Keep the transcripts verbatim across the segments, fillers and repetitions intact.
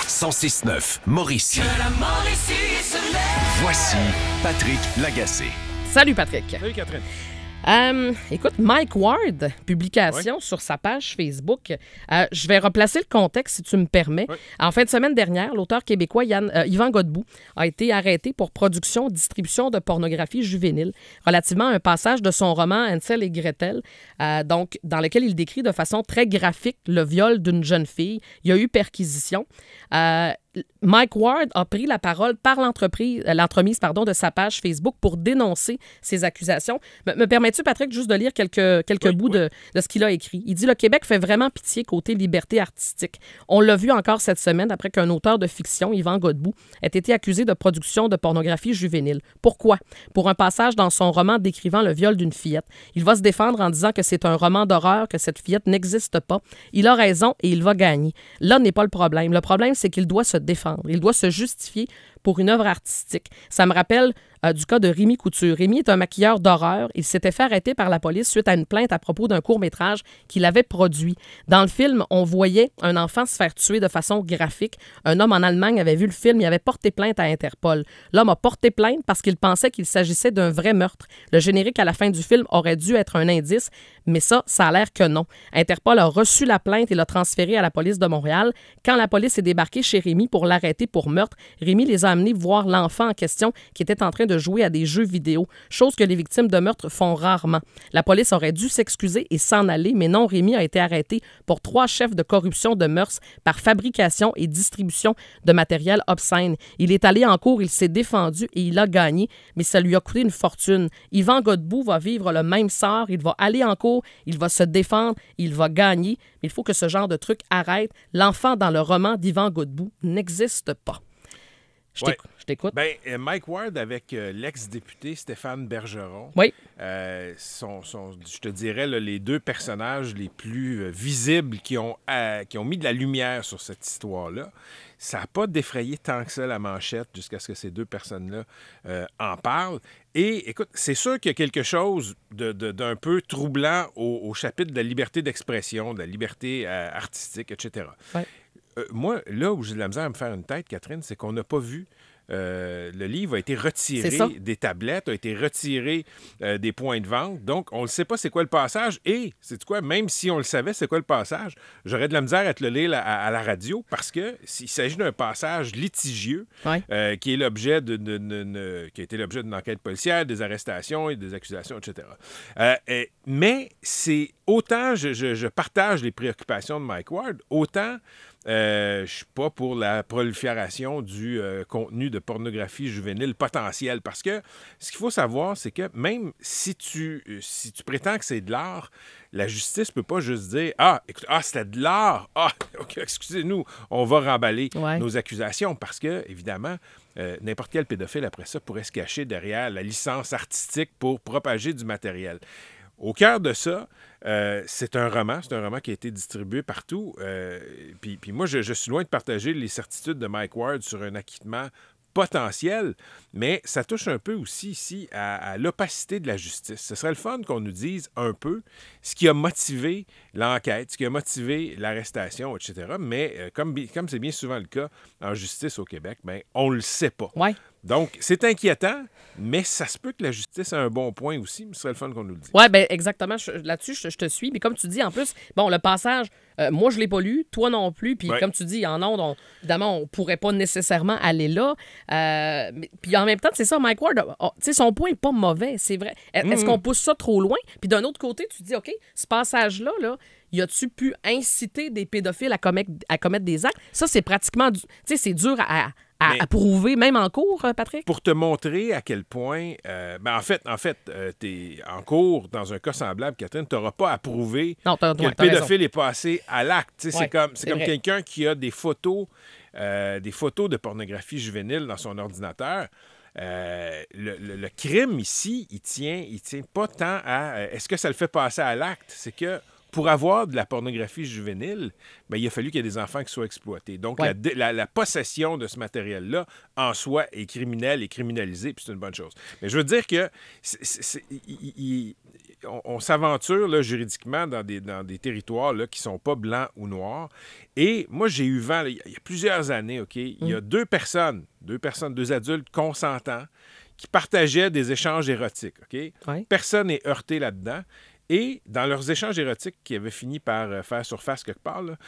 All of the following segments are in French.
cent six neuf Mauricie. Que la Mauricie se lève. Voici Patrick Lagacé. Salut Patrick. Salut Catherine. Euh, écoute, Mike Ward, publication Oui. sur sa page Facebook. Euh, je vais replacer le contexte, si tu me permets. Oui. En fin de semaine dernière, l'auteur québécois Yann, euh, Yvan Godbout a été arrêté pour production, distribution de pornographie juvénile relativement à un passage de son roman Hansel et Gretel, euh, donc, dans lequel il décrit de façon très graphique le viol d'une jeune fille. Il y a eu perquisition. Euh, Mike Ward a pris la parole par l'entreprise, euh, l'entremise pardon, de sa page Facebook pour dénoncer ces accusations. Me, me permets-tu, Patrick, juste de lire quelques, quelques Oui, bouts oui. De, de ce qu'il a écrit? Il dit « Le Québec fait vraiment pitié côté liberté artistique. On l'a vu encore cette semaine après qu'un auteur de fiction, Yvan Godbout, ait été accusé de production de pornographie juvénile. Pourquoi? Pour un passage dans son roman décrivant le viol d'une fillette. Il va se défendre en disant que c'est un roman d'horreur, que cette fillette n'existe pas. Il a raison et il va gagner. Là n'est pas le problème. Le problème, c'est qu'il doit se défendre. Il doit se justifier pour une œuvre artistique. Ça me rappelle euh, du cas de Rémi Couture. Rémi est un maquilleur d'horreur. Il s'était fait arrêter par la police suite à une plainte à propos d'un court-métrage qu'il avait produit. Dans le film, on voyait un enfant se faire tuer de façon graphique. Un homme en Allemagne avait vu le film, il avait porté plainte à Interpol. L'homme a porté plainte parce qu'il pensait qu'il s'agissait d'un vrai meurtre. Le générique à la fin du film aurait dû être un indice, mais ça, ça a l'air que non. Interpol a reçu la plainte et l'a transférée à la police de Montréal. Quand la police est débarquée chez Rémi pour l'arrêter pour meurtre, Rémi les a amenés voir l'enfant en question qui était en train de jouer à des jeux vidéo, chose que les victimes de meurtre font rarement. La police aurait dû s'excuser et s'en aller, mais non, Rémi a été arrêté pour trois chefs de corruption de mœurs par fabrication et distribution de matériel obscène. Il est allé en cours, il s'est défendu et il a gagné, mais ça lui a coûté une fortune. Yvan Godbout va vivre le même sort, il va aller en cours, il va se défendre, il va gagner, mais il faut que ce genre de truc arrête. L'enfant dans le roman d'Yvan Godbout n'existe pas. Je Ouais. t'écoute. Je t'écoute. Ben, euh, Mike Ward avec euh, l'ex-député Stéphane Bergeron. Oui. Euh, sont, sont, je te dirais, là, les deux personnages les plus euh, visibles qui ont, euh, qui ont mis de la lumière sur cette histoire-là. Ça n'a pas défrayé tant que ça la manchette jusqu'à ce que ces deux personnes-là euh, en parlent. Et écoute, c'est sûr qu'il y a quelque chose de, de, d'un peu troublant au, au chapitre de la liberté d'expression, de la liberté euh, artistique, et cetera. Ouais. Euh, moi, là où j'ai de la misère à me faire une tête, Catherine, c'est qu'on n'a pas vu. Euh, le livre a été retiré des tablettes, a été retiré euh, des points de vente. Donc, on ne sait pas c'est quoi le passage. Et, c'est quoi, même si on le savait c'est quoi le passage, j'aurais de la misère à te le lire à, à la radio parce que s'il s'agit d'un passage litigieux Ouais. euh, qui est l'objet de, de- de- de- qui a été l'objet d'une enquête policière, des arrestations et des accusations, et cetera. Euh, et- mais c'est autant je, je- je partage les préoccupations de Mike Ward, autant Euh, je suis pas pour la prolifération du euh, contenu de pornographie juvénile potentielle. Parce que ce qu'il faut savoir, c'est que même si tu, euh, si tu prétends que c'est de l'art, la justice peut pas juste dire « Ah, écoute, ah, c'était de l'art! Ah, OK, excusez-nous, on va remballer Ouais. nos accusations. » Parce que, évidemment, euh, n'importe quel pédophile, après ça, pourrait se cacher derrière la licence artistique pour propager du matériel. Au cœur de ça, euh, c'est un roman. C'est un roman qui a été distribué partout. Euh, puis, puis moi, je, je suis loin de partager les certitudes de Mike Ward sur un acquittement potentiel, mais ça touche un peu aussi ici à, à l'opacité de la justice. Ce serait le fun qu'on nous dise un peu ce qui a motivé l'enquête, ce qui a motivé l'arrestation, et cetera. Mais euh, comme, bi- comme c'est bien souvent le cas en justice au Québec, ben, on ne le sait pas. Ouais. Donc, c'est inquiétant, mais ça se peut que la justice a un bon point aussi, mais ce serait le fun qu'on nous le dise. Oui, bien, exactement. Je- là-dessus, je, je te suis. Mais comme tu dis, en plus, bon, le passage, euh, moi, je ne l'ai pas lu, toi non plus. Puis, Ouais. comme tu dis, en ondes, on- évidemment, on ne pourrait pas nécessairement aller là. Euh, mais- puis, en même temps, c'est ça, Mike Ward, oh, tu sais, son point n'est pas mauvais, c'est vrai. Est- Est-ce Mm. qu'on pousse ça trop loin? Puis, d'un autre côté, tu te dis, OK, ce passage-là, là, y a-tu pu inciter des pédophiles à commettre, à commettre des actes? Ça, c'est pratiquement, du- tu sais, c'est dur à, à, Mais- à prouver, même en cours, euh, Patrick? Pour te montrer à quel point, euh, ben en fait, en fait, euh, t'es en cours dans un cas semblable, Catherine, tu n'auras pas à prouver Non, t'as- que ouais, le t'as raison. pédophile est passé à l'acte. Tu sais, Ouais, c'est comme, c'est c'est comme vrai. quelqu'un qui a des photos, euh, des photos de pornographie juvénile dans son ordinateur. Euh, le, le- le crime ici, il tient, il tient pas tant à euh, est-ce que ça le fait passer à l'acte, c'est que pour avoir de la pornographie juvénile, ben, il a fallu qu'il y ait des enfants qui soient exploités. Donc, Ouais. la, dé- la- la possession de ce matériel-là, en soi, est criminelle et criminalisée, puis c'est une bonne chose. Mais je veux dire que c'est- c'est- c'est- il- il- on, on s'aventure là, juridiquement dans des, dans des territoires là, qui ne sont pas blancs ou noirs. Et moi, j'ai eu vent, là, il y a plusieurs années, OK, il y a Mm. deux personnes, deux personnes, deux adultes consentants qui partageaient des échanges érotiques, OK? Ouais. Personne n'est heurté là-dedans. Et dans leurs échanges érotiques qui avaient fini par euh, faire surface quelque part, là,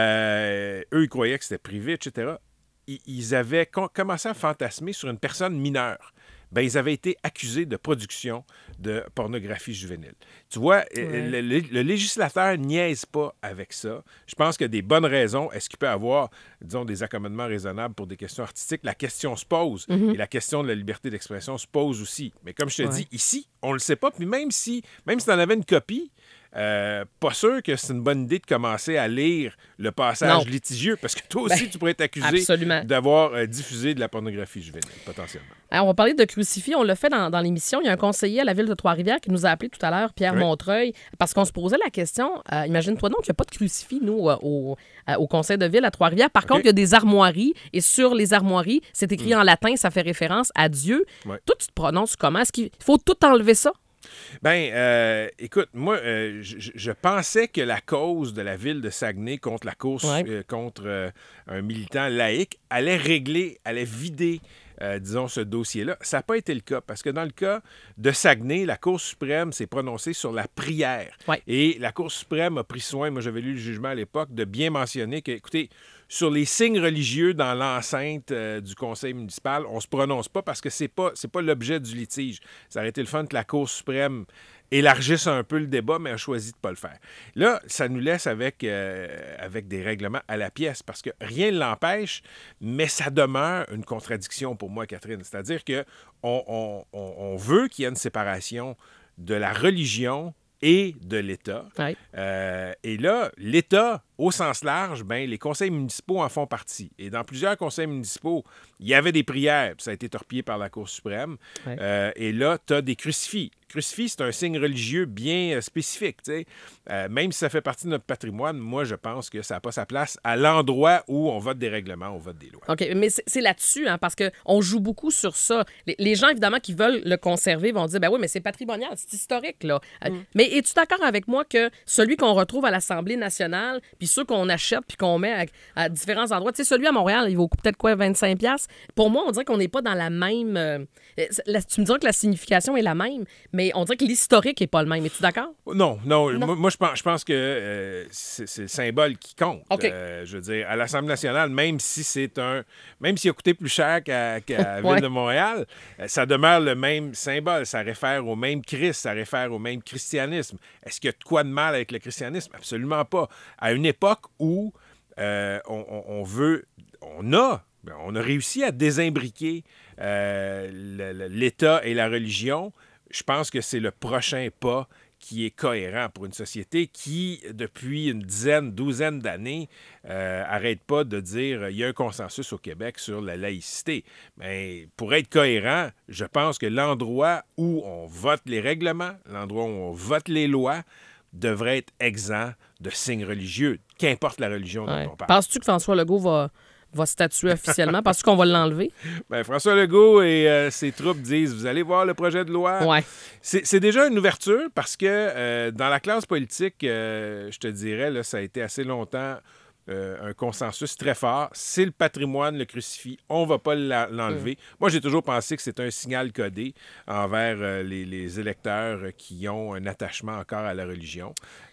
euh, eux, ils croyaient que c'était privé, et cetera. Ils, ils avaient com- commencé à fantasmer sur une personne mineure. Ben, ils avaient été accusés de production de pornographie juvénile. Tu vois, Ouais. le, le- le législateur niaise pas avec ça. Je pense qu'il y a des bonnes raisons. Est-ce qu'il peut avoir, disons, des accommodements raisonnables pour des questions artistiques? La question se pose. Mhm. Et la question de la liberté d'expression se pose aussi. Mais comme je te Ouais. dis, ici, on le sait pas. Puis même si, même si tu en avais une copie, euh, pas sûr que c'est une bonne idée de commencer à lire le passage Non. litigieux, parce que toi aussi, Ben, tu pourrais être accusé absolument. d'avoir euh, diffusé de la pornographie juvénile, potentiellement. Alors, on va parler de crucifix. On l'a fait dans, dans l'émission. Il y a un conseiller à la ville de Trois-Rivières qui nous a appelé tout à l'heure, Pierre Oui. Montreuil, parce qu'on se posait la question. euh, imagine-toi donc qu'il n'y a pas de crucifix, nous, euh, au, euh, au conseil de ville à Trois-Rivières. Par contre, il y a des armoiries. Et sur les armoiries, c'est écrit en latin, ça fait référence à Dieu. Ouais. Toi, tu te prononces comment? Est-ce qu'il faut tout enlever ça? Ben, euh, écoute, moi, euh, je, je pensais que la cause de la ville de Saguenay contre la course Ouais. euh, contre euh, un militant laïque allait régler, allait vider, euh, disons, ce dossier-là. Ça n'a pas été le cas, parce que dans le cas de Saguenay, la Cour suprême s'est prononcée sur la prière. Ouais. Et la Cour suprême a pris soin, moi j'avais lu le jugement à l'époque, de bien mentionner que, écoutez, sur les signes religieux dans l'enceinte euh, du conseil municipal, on se prononce pas parce que c'est pas c'est pas l'objet du litige. Ça aurait été le fun que la Cour suprême élargisse un peu le débat, mais a choisi de pas le faire. Là, ça nous laisse avec, euh, avec des règlements à la pièce parce que rien ne l'empêche, mais ça demeure une contradiction pour moi, Catherine. C'est-à-dire que on, on- on- on veut qu'il y ait une séparation de la religion et de l'État. Ouais. Euh, et là, l'État, au sens large, ben, les conseils municipaux en font partie. Et dans plusieurs conseils municipaux, il y avait des prières, puis ça a été torpillé par la Cour suprême. Ouais. Euh, et là, tu as des crucifix. Crucifix, c'est un signe religieux bien euh, spécifique. tu sais. Euh, même si ça fait partie de notre patrimoine, moi, je pense que ça n'a pas sa place à l'endroit où on vote des règlements, on vote des lois. OK, mais c'est c'est là-dessus, hein, parce qu'on joue beaucoup sur ça. Les, les gens, évidemment, qui veulent le conserver vont dire, ben oui, mais c'est patrimonial, c'est historique, là. Euh, Mais es-tu d'accord avec moi que celui qu'on retrouve à l'Assemblée nationale, puis ceux qu'on achète puis qu'on met à, à différents endroits, tu sais, celui à Montréal, il vaut peut-être quoi, vingt-cinq piastres? Pour moi, on dirait qu'on n'est pas dans la même... euh, la- tu me diras que la signification est la même, mais on dirait que l'historique n'est pas le même. Es-tu d'accord? Non, non. Non. Moi, moi, je pense, je pense que euh, c'est c'est le symbole qui compte. OK. Euh, je veux dire, à l'Assemblée nationale, même si c'est un. Même s'il a coûté plus cher qu'à qu'à la Ouais. Ville de Montréal, euh, ça demeure le même symbole. Ça réfère au même Christ, ça réfère au même christianisme. Est-ce qu'il y a de quoi de mal avec le christianisme? Absolument pas. À une époque où euh, on, on- on veut. On a. ben, On a réussi à désimbriquer euh, le- le- l'État et la religion. Je pense que c'est le prochain pas qui est cohérent pour une société qui, depuis une dizaine, douzaine d'années, euh, arrête pas de dire euh, il y a un consensus au Québec sur la laïcité. Mais pour être cohérent, je pense que l'endroit où on vote les règlements, l'endroit où on vote les lois, devrait être exempt de signes religieux, qu'importe la religion Ouais. dont on parle. Penses-tu que François Legault va, va statuer officiellement? Penses-tu qu'on va l'enlever? Ben, François Legault et euh, ses troupes disent vous allez voir le projet de loi. Ouais. C'est c'est déjà une ouverture parce que euh, dans la classe politique, euh, je te dirais, là, ça a été assez longtemps euh, un consensus très fort. C'est le patrimoine, le crucifix. On ne va pas la- l'enlever. Mm. Moi, j'ai toujours pensé que c'est un signal codé envers euh, les, les électeurs qui ont un attachement encore à la religion.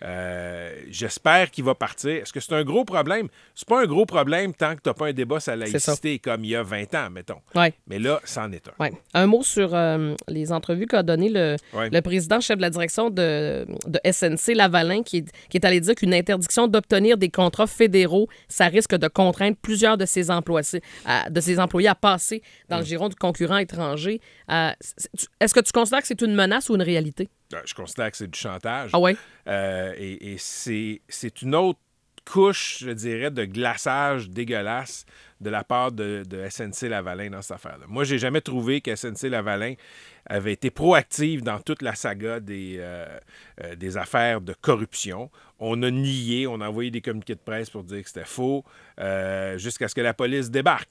Euh, J'espère qu'il va partir. Est-ce que c'est un gros problème? C'est pas un gros problème tant que tu n'as pas un débat sur la C'est ça. laïcité comme il y a vingt ans, mettons. Ouais. Mais là, c'en est un. Ouais. Un mot sur euh, les entrevues qu'a donné le, Ouais. le président chef de la direction de, de S N C Lavalin, qui est, qui est allé dire qu'une interdiction d'obtenir des contrats fédéraux, ça risque de contraindre plusieurs de ses employés à, de ses employés à passer dans le giron de concurrents étrangers. Euh, c'est- tu- Est-ce que tu considères que c'est une menace ou une réalité? Euh, Je considère que c'est du chantage. Ah ouais? Euh, et et c'est c'est une autre couche, je dirais, de glaçage dégueulasse de la part de, de S N C Lavalin dans cette affaire-là. Moi, j'ai jamais trouvé que S N C Lavalin avait été proactive dans toute la saga des, euh, euh, des affaires de corruption. On a nié, on a envoyé des communiqués de presse pour dire que c'était faux, euh, jusqu'à ce que la police débarque.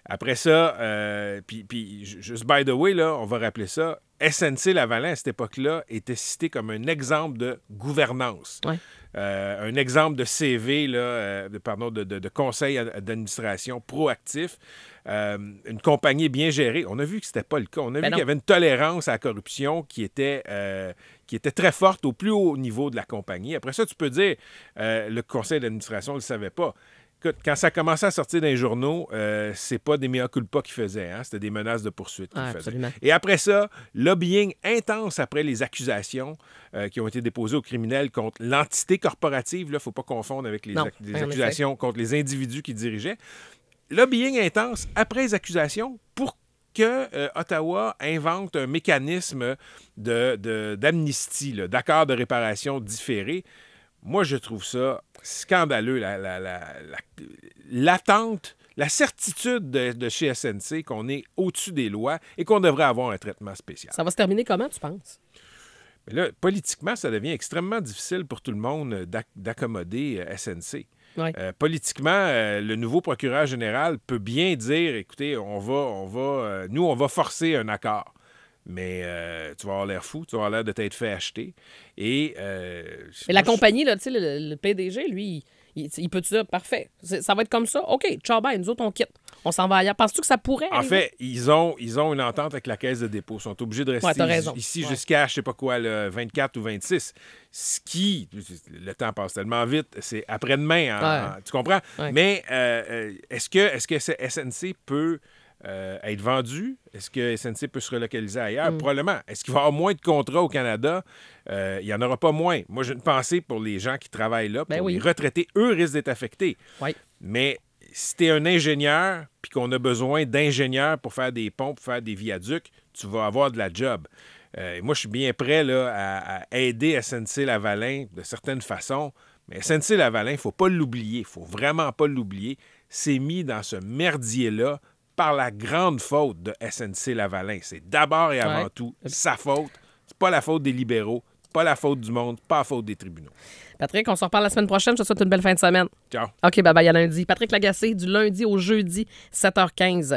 Après ça, euh, puis, puis juste by the way, là, on va rappeler ça, S N C-Lavalin, à cette époque-là, était cité comme un exemple de gouvernance. Ouais. Euh, un exemple de C V, là, euh, de, pardon, de, de, de conseil d'administration proactif. Euh, une compagnie bien gérée. On a vu que ce n'était pas le cas. On a Ben vu non. qu'il y avait une tolérance à la corruption qui était, euh, qui était très forte au plus haut niveau de la compagnie. Après ça, tu peux dire, euh, le conseil d'administration ne le savait pas. Écoute, quand ça commençait à sortir dans les journaux, euh, c'est pas des mea culpa qu'ils faisaient, hein? C'était des menaces de poursuite qu'ils Ah, faisaient. absolument. Et après ça, lobbying intense après les accusations euh, qui ont été déposées aux criminels contre l'entité corporative. Il ne faut pas confondre avec les, Non, ac- les en accusations contre les individus qui dirigeaient. Lobbying intense après les accusations pour que euh, Ottawa invente un mécanisme de, de, d'amnistie, là, d'accord de réparation différé. Moi, je trouve ça scandaleux, la, la, la, la, l'attente, la certitude de, de chez S N C qu'on est au-dessus des lois et qu'on devrait avoir un traitement spécial. Ça va se terminer comment, tu penses? Mais là, politiquement, ça devient extrêmement difficile pour tout le monde d'ac- d'accommoder euh, S N C. Ouais. Euh, politiquement, euh, le nouveau procureur général peut bien dire, écoutez, on va, on va, euh, nous, on va forcer un accord. Mais euh, tu vas avoir l'air fou, tu vas avoir l'air de t'être fait acheter. Et, euh, Mais la moi, je- compagnie, là, tu sais, le, le P D G, lui, il, il peut te dire, parfait, c'est- ça va être comme ça. OK, ciao, bye, nous autres, on quitte. On s'en va ailleurs. Penses-tu que ça pourrait En arriver? fait, ils ont, ils ont une entente avec la caisse de dépôt. Ils sont obligés de rester Ouais, t'as raison. ici Ouais. jusqu'à, je sais pas quoi, le vingt-quatre ou vingt-six. Ce qui, le temps passe tellement vite, c'est après-demain. en- Ouais. en- tu comprends? Ouais. Mais euh, euh, est-ce que, est-ce que S N C peut euh, être vendu? Est-ce que S N C peut se relocaliser ailleurs? Mm. Probablement. Est-ce qu'il va y avoir moins de contrats au Canada? Euh, il n'y en aura pas moins. Moi, j'ai une pensée pour les gens qui travaillent là. Pour Ben oui. les retraités, eux risquent d'être affectés. Oui. Mais si tu es un ingénieur puis qu'on a besoin d'ingénieurs pour faire des ponts, pour faire des viaducs, tu vas avoir de la job. Euh, moi, je suis bien prêt là, à, à aider S N C-Lavalin de certaines façons. Mais S N C-Lavalin, il ne faut pas l'oublier. Il ne faut vraiment pas l'oublier. C'est mis dans ce merdier-là par la grande faute de S N C-Lavalin. C'est d'abord et avant Ouais. tout sa faute. C'est pas la faute des libéraux, pas la faute du monde, pas la faute des tribunaux. Patrick, on se reparle la semaine prochaine. Je te souhaite une belle fin de semaine. Ciao. OK, bye-bye, à lundi. Patrick Lagacé, du lundi au jeudi, sept heures quinze.